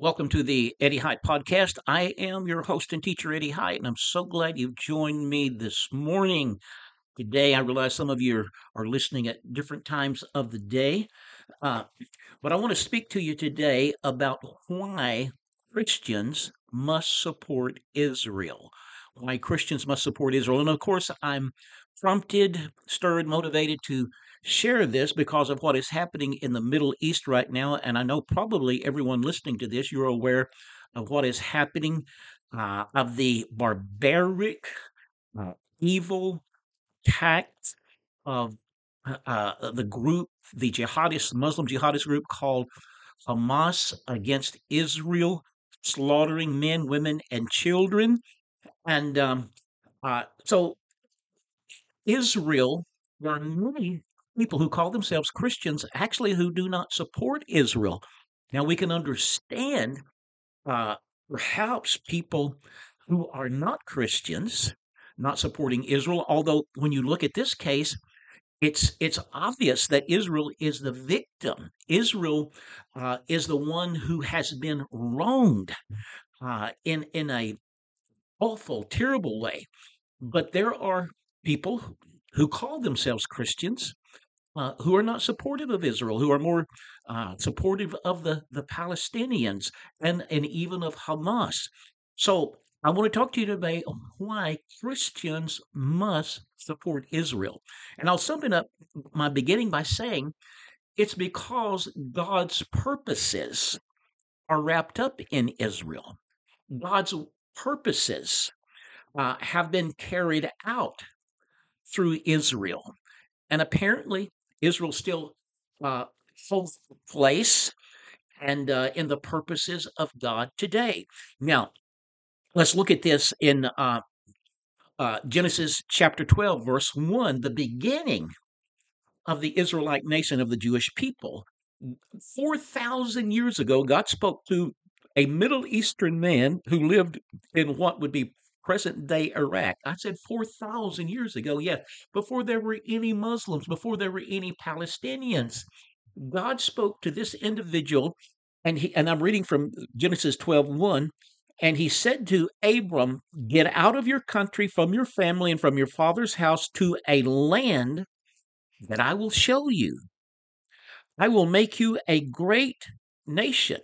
Welcome to the Eddie Hyatt Podcast. I am your host and teacher, Eddie Hyatt, and I'm so glad you've joined me this morning. Today, I realize some of you are listening at different times of the day, uh, but I want to speak to you today about why Christians must support Israel. Why Christians must support Israel. And of course, I'm prompted, stirred, motivated to share this because of what is happening in the Middle East right now. And I know probably everyone listening to this, you're aware of what is happening, of the barbaric, uh, evil tact of the group, the jihadist, Muslim jihadist group called Hamas against Israel, slaughtering men, women, and children. And so Israel, there are many people who call themselves Christians actually who do not support Israel. Now we can understand uh, perhaps people who are not Christians not supporting Israel, although when you look at this case, it's obvious that Israel is the victim. Israel is the one who has been wronged in a awful, terrible way. But there are people who call themselves Christians who are not supportive of Israel, who are more supportive of the Palestinians and even of Hamas. So I want to talk to you today on why Christians must support Israel. And I'll sum it up my beginning by saying it's because God's purposes are wrapped up in Israel. God's purposes have been carried out through Israel. And apparently, Israel still holds place and in the purposes of God today. Now, let's look at this in Genesis chapter 12, verse 1, the beginning of the Israelite nation of the Jewish people. 4,000 years ago, God spoke to a Middle Eastern man who lived in what would be present day Iraq. I said 4,000 years ago, yes, before there were any Muslims, before there were any Palestinians. God spoke to this individual, and I'm reading from Genesis 12:1, and he said to Abram, "Get out of your country, from your family, and from your father's house to a land that I will show you. I will make you a great nation.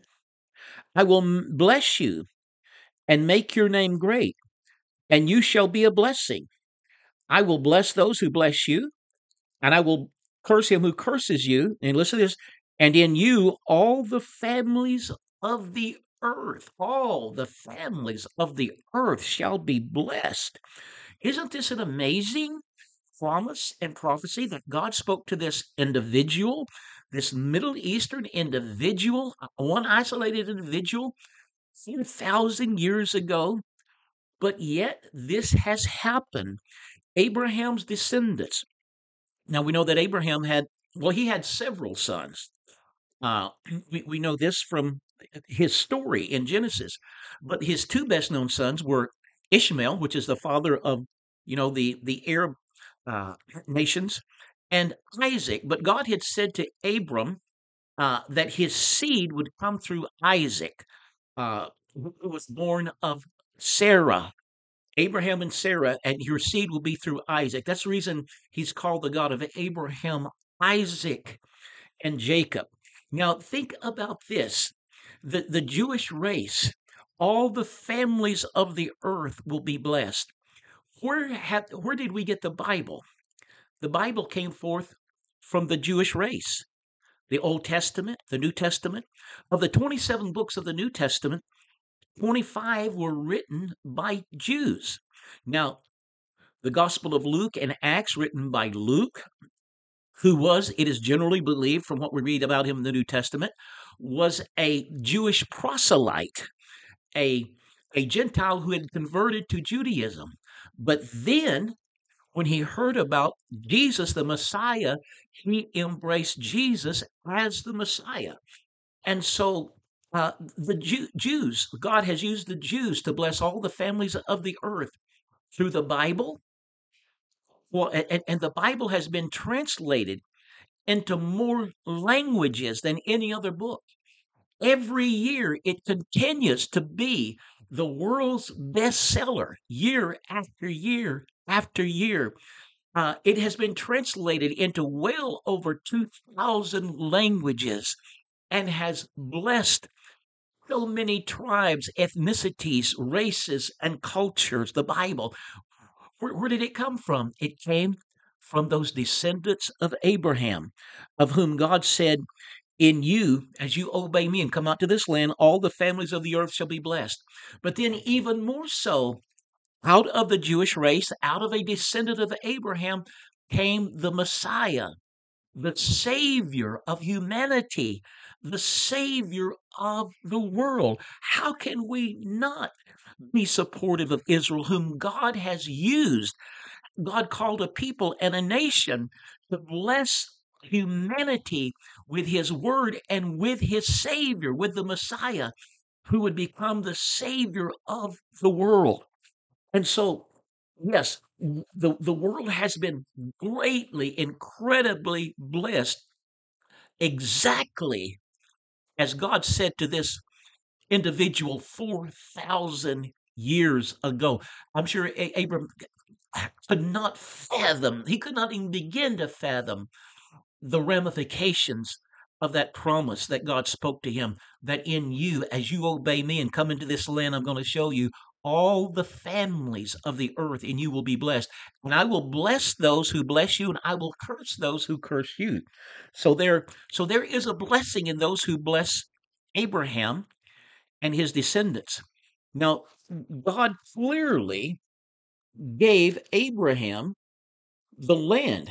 I will bless you and make your name great, and you shall be a blessing. I will bless those who bless you, and I will curse him who curses you." And listen to this, "and in you all the families of the earth, all the families of the earth shall be blessed." Isn't this an amazing promise and prophecy that God spoke to this individual, this Middle Eastern individual, one isolated individual, 4,000 years ago? But yet, this has happened. Abraham's descendants. Now, we know that Abraham had, well, he had several sons. Uh, we know this from his story in Genesis. But his two best known sons were Ishmael, which is the father of, the Arab uh, nations, and Isaac. But God had said to Abram that his seed would come through Isaac, who was born of Sarah. Abraham and Sarah, and your seed will be through Isaac. That's the reason he's called the God of Abraham, Isaac, and Jacob. Now, think about this, the Jewish race, all the families of the earth will be blessed. Where did we get the Bible? The Bible came forth from the Jewish race. The Old Testament, the New Testament. Of the 27 books of the New Testament, 25 were written by Jews. Now, the Gospel of Luke and Acts, written by Luke, who was, it is generally believed from what we read about him in the New Testament, was a Jewish proselyte, a, a Gentile who had converted to Judaism. But then, when he heard about Jesus, the Messiah, he embraced Jesus as the Messiah. And so the Jews, God has used the Jews to bless all the families of the earth through the Bible. Well, and the Bible has been translated into more languages than any other book. Every year, it continues to be the world's bestseller year after year after year. It has been translated into well over 2,000 languages and has blessed so many tribes, ethnicities, races, and cultures. The Bible, where did it come from? It came from those descendants of Abraham, of whom God said, in you, as you obey me and come out to this land, all the families of the earth shall be blessed. But then, even more so, out of the Jewish race, out of a descendant of Abraham, came the Messiah, the Savior of humanity, the Savior of the world. How can we not be supportive of Israel, whom God has used? God called a people and a nation to bless humanity with his word and with his Savior, with the Messiah, who would become the Savior of the world. And so, yes, the world has been greatly, incredibly blessed, exactly as God said to this individual 4,000 years ago. I'm sure Abram could not fathom, he could not even begin to fathom the ramifications of that promise that God spoke to him, that in you, as you obey me and come into this land I'm going to show you, all the families of the earth in you will be blessed. And I will bless those who bless you, and I will curse those who curse you. So there is a blessing in those who bless Abraham and his descendants. Now, God clearly gave Abraham the land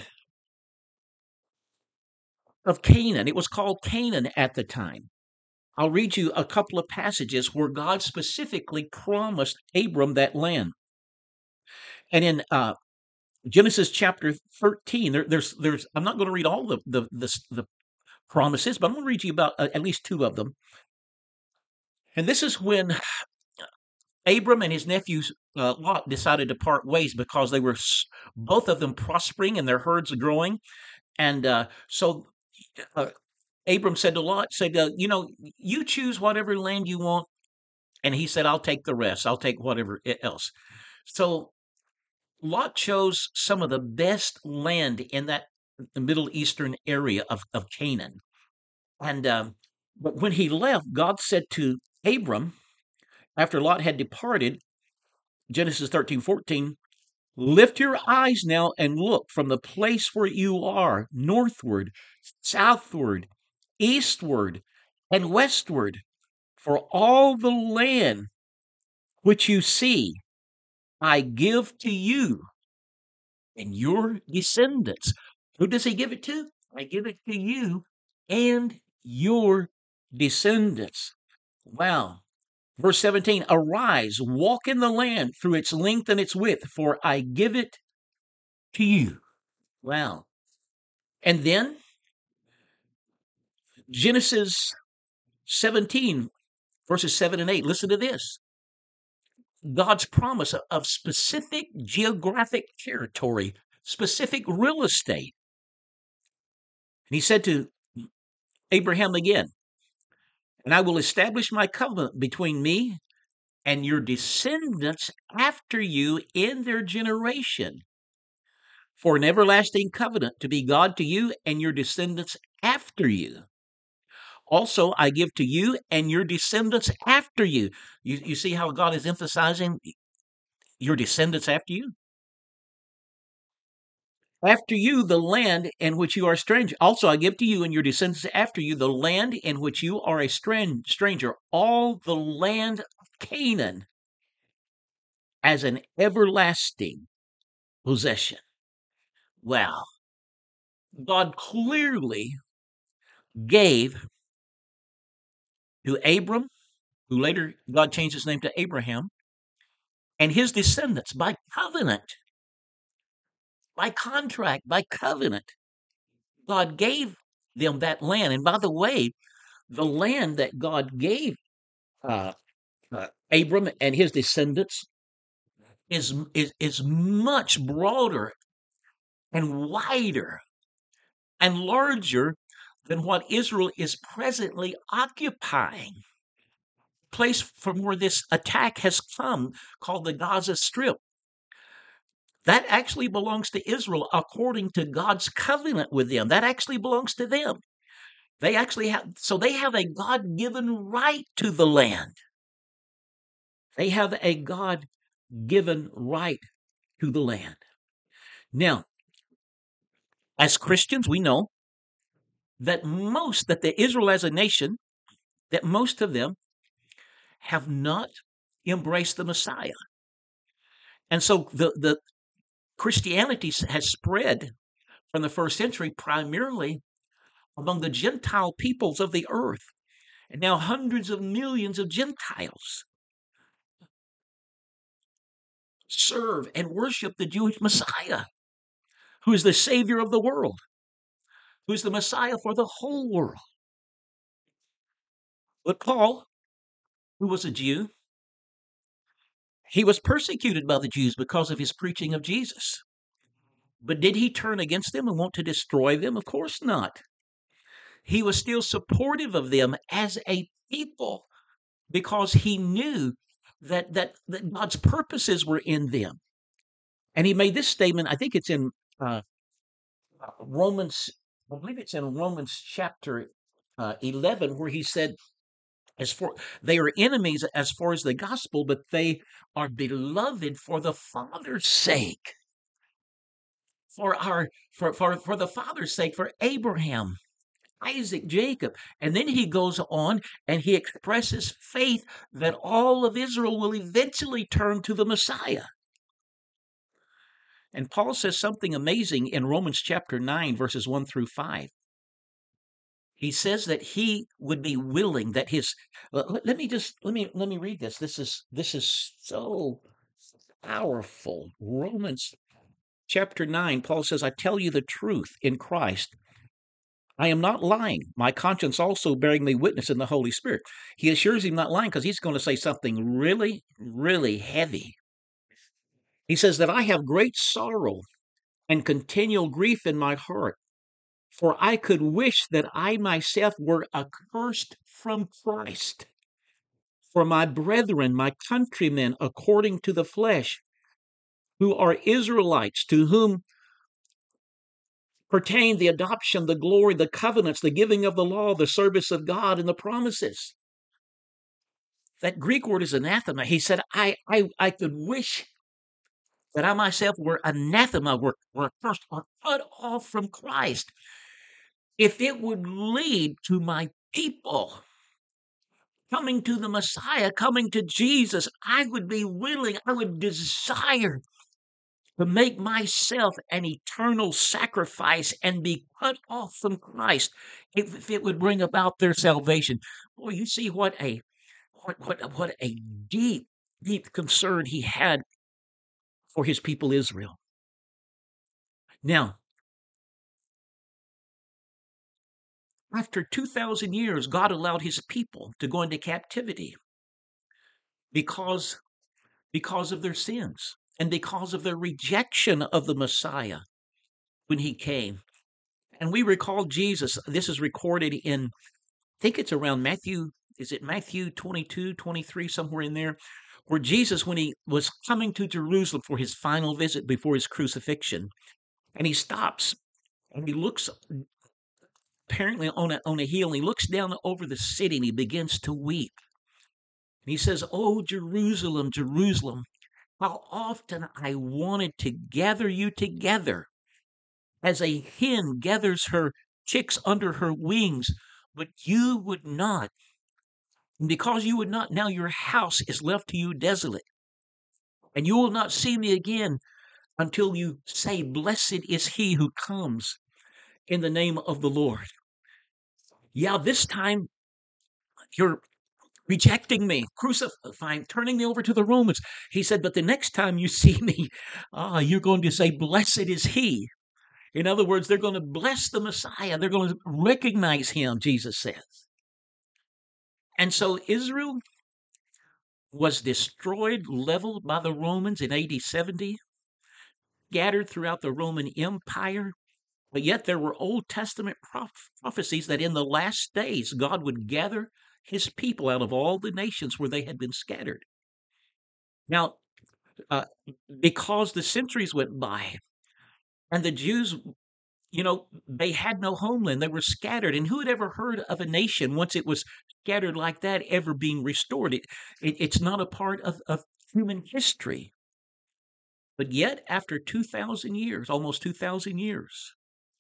of Canaan. It was called Canaan at the time. I'll read you a couple of passages where God specifically promised Abram that land. And in Genesis chapter 13, there's I'm not going to read all the promises, but I'm going to read you about at least two of them. And this is when Abram and his nephew Lot decided to part ways because they were both of them prospering and their herds growing. And so Abram said to Lot, said, you choose whatever land you want. And he said, I'll take the rest. I'll take whatever else. So Lot chose some of the best land in that Middle Eastern area of Canaan. And but when he left, God said to Abram, after Lot had departed, Genesis 13:14, lift your eyes now and look from the place where you are, northward, southward, eastward, and westward, for all the land which you see, I give to you and your descendants. Who does he give it to? I give it to you and your descendants. Wow. Verse 17, arise, walk in the land through its length and its width, for I give it to you. Wow. And then Genesis 17, verses 7 and 8. Listen to this. God's promise of specific geographic territory, specific real estate. And he said to Abraham again, and I will establish my covenant between me and your descendants after you in their generation, for an everlasting covenant to be God to you and your descendants after you. Also, I give to you and your descendants after you. You see how God is emphasizing your descendants after you? After you, the land in which you are a stranger. Also, I give to you and your descendants after you the land in which you are a stranger, all the land of Canaan as an everlasting possession. Wow. God clearly gave to Abram, who later God changed his name to Abraham, and his descendants by covenant, by contract, by covenant. God gave them that land. And by the way, the land that God gave uh, Abram and his descendants is much broader and wider and larger than what Israel is presently occupying. Place from where this attack has come, called the Gaza Strip, that actually belongs to Israel according to God's covenant with them. That actually belongs to them. They actually have, so they have a God-given right to the land. They have a God-given right to the land. Now, as Christians, we know that the Israel as a nation, that most of them have not embraced the Messiah. And so the Christianity has spread from the first century primarily among the Gentile peoples of the earth. And now hundreds of millions of Gentiles serve and worship the Jewish Messiah, who is the Savior of the world, who is the Messiah for the whole world. But Paul, who was a Jew, he was persecuted by the Jews because of his preaching of Jesus. But did he turn against them and want to destroy them? Of course not. He was still supportive of them as a people because he knew that God's purposes were in them. And he made this statement, I think it's in Romans, I believe it's in Romans chapter 11, where he said, they are enemies as far as the gospel, but they are beloved for the Father's sake. For the Father's sake, for Abraham, Isaac, Jacob. And then he goes on and he expresses faith that all of Israel will eventually turn to the Messiah. And Paul says something amazing in Romans chapter 9, verses 1 through 5. He says that he would be willing that his let me read this. This is so powerful. Romans chapter 9, Paul says, I tell you the truth in Christ. I am not lying. My conscience also bearing me witness in the Holy Spirit. He assures him not lying because he's going to say something really, really heavy. He says that I have great sorrow and continual grief in my heart, for I could wish that I myself were accursed from Christ for my brethren, my countrymen, according to the flesh, who are Israelites, to whom pertain the adoption, the glory, the covenants, the giving of the law, the service of God, and the promises. That Greek word is anathema. He said, I could wish that I myself were anathema, were cursed, or cut off from Christ, if it would lead to my people coming to the Messiah, coming to Jesus. I would be willing, I would desire to make myself an eternal sacrifice and be cut off from Christ if it would bring about their salvation. Boy, you see what a deep, deep concern he had for his people Israel. Now, after 2,000 years, God allowed his people to go into captivity because of their sins and because of their rejection of the Messiah when he came. And we recall Jesus, this is recorded in, I think it's around Matthew 22, 23, somewhere in there, where Jesus, when he was coming to Jerusalem for his final visit before his crucifixion, and he stops and he looks apparently on a hill, and he looks down over the city and he begins to weep. And he says, "Oh, Jerusalem, Jerusalem, how often I wanted to gather you together as a hen gathers her chicks under her wings, but you would not. And because you would not, now your house is left to you desolate. And you will not see me again until you say, blessed is he who comes in the name of the Lord." Yeah, this time you're rejecting me, crucifying, turning me over to the Romans. He said, but the next time you see me, you're going to say, blessed is he. In other words, they're going to bless the Messiah. They're going to recognize him, Jesus says. And so Israel was destroyed, leveled by the Romans in AD 70, scattered throughout the Roman Empire. But yet there were Old Testament prophecies that in the last days God would gather his people out of all the nations where they had been scattered. Now, uh, because the centuries went by and the Jews, they had no homeland, they were scattered. And who had ever heard of a nation once it was scattered like that ever being restored? It's not a part of human history. But yet, after 2,000 years, almost 2,000 years,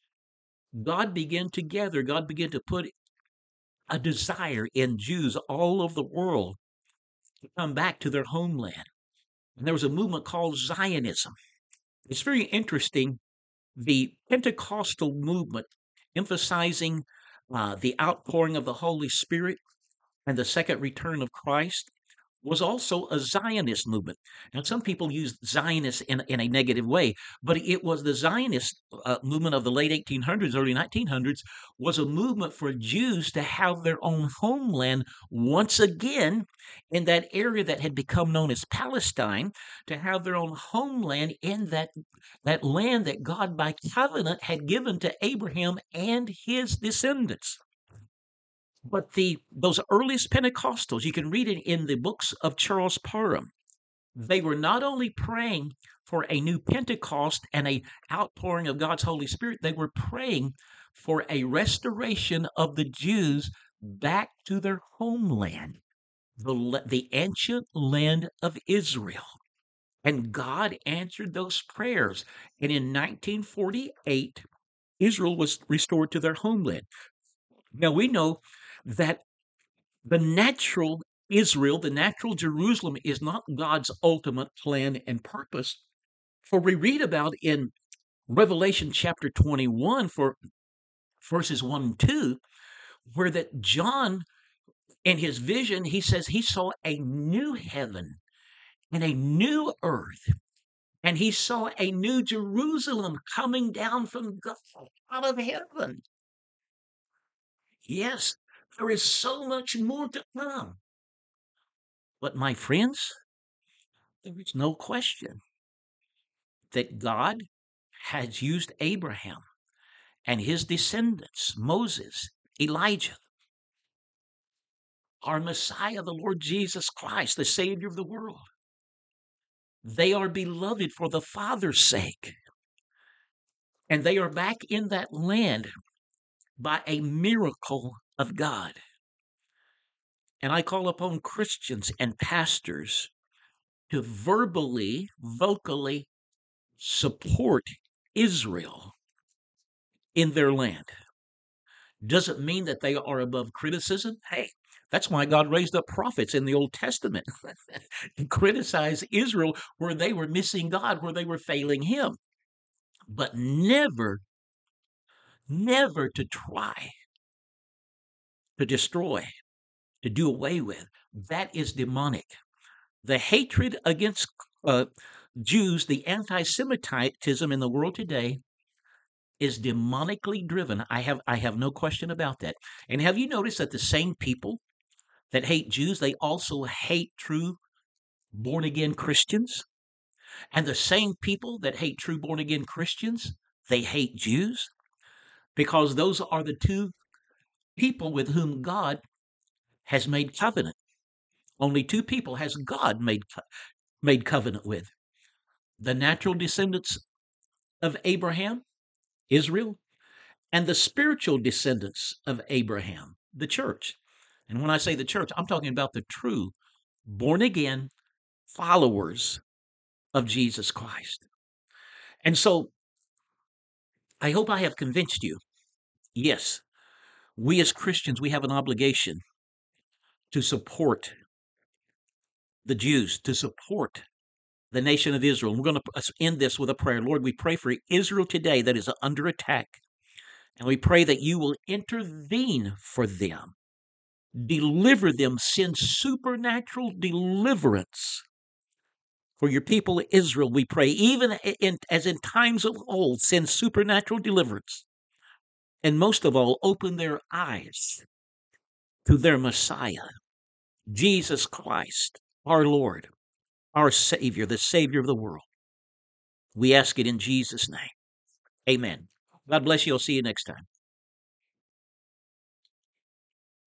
God began to put a desire in Jews all over the world to come back to their homeland. And there was a movement called Zionism. It's very interesting. The Pentecostal movement, emphasizing the outpouring of the Holy Spirit and the second return of Christ, was also a Zionist movement. Now, some people use Zionist in a negative way, but it was the Zionist movement of the late 1800s, early 1900s, was a movement for Jews to have their own homeland once again in that area that had become known as Palestine, to have their own homeland in that land that God by covenant had given to Abraham and his descendants. But those earliest Pentecostals, you can read it in the books of Charles Parham. They were not only praying for a new Pentecost and a outpouring of God's Holy Spirit, they were praying for a restoration of the Jews back to their homeland, the ancient land of Israel. And God answered those prayers. And in 1948, Israel was restored to their homeland. Now we know that the natural Israel, the natural Jerusalem, is not God's ultimate plan and purpose. For we read about in Revelation chapter 21, for verses 1 and 2, where that John, in his vision, he says he saw a new heaven and a new earth. And he saw a new Jerusalem coming down from God out of heaven. Yes, there is so much more to come. But my friends, there is no question that God has used Abraham and his descendants, Moses, Elijah, our Messiah, the Lord Jesus Christ, the Savior of the world. They are beloved for the Father's sake. And they are back in that land by a miracle of God. And I call upon Christians and pastors to vocally support Israel in their land. Doesn't mean that they are above criticism. Hey, that's why God raised up prophets in the Old Testament to criticize Israel where they were missing God, where they were failing Him. But never to try to destroy, to do away with. That is demonic. The hatred against Jews, the anti-Semitism in the world today, is demonically driven. I have no question about that. And have you noticed that the same people that hate Jews, they also hate true born-again Christians? And the same people that hate true born-again Christians, they hate Jews? Because those are the two people with whom God has made covenant. Only two people has God made covenant with. The natural descendants of Abraham, Israel, and the spiritual descendants of Abraham, the church. And when I say the church, I'm talking about the true born-again followers of Jesus Christ. And so I hope I have convinced you. Yes, we as Christians, we have an obligation to support the Jews, to support the nation of Israel. And we're going to end this with a prayer. Lord, we pray for Israel today that is under attack. And we pray that you will intervene for them. Deliver them, send supernatural deliverance for your people Israel, we pray. Even as in times of old, send supernatural deliverance. And most of all, open their eyes to their Messiah, Jesus Christ, our Lord, our Savior, the Savior of the world. We ask it in Jesus' name. Amen. God bless you. I'll see you next time.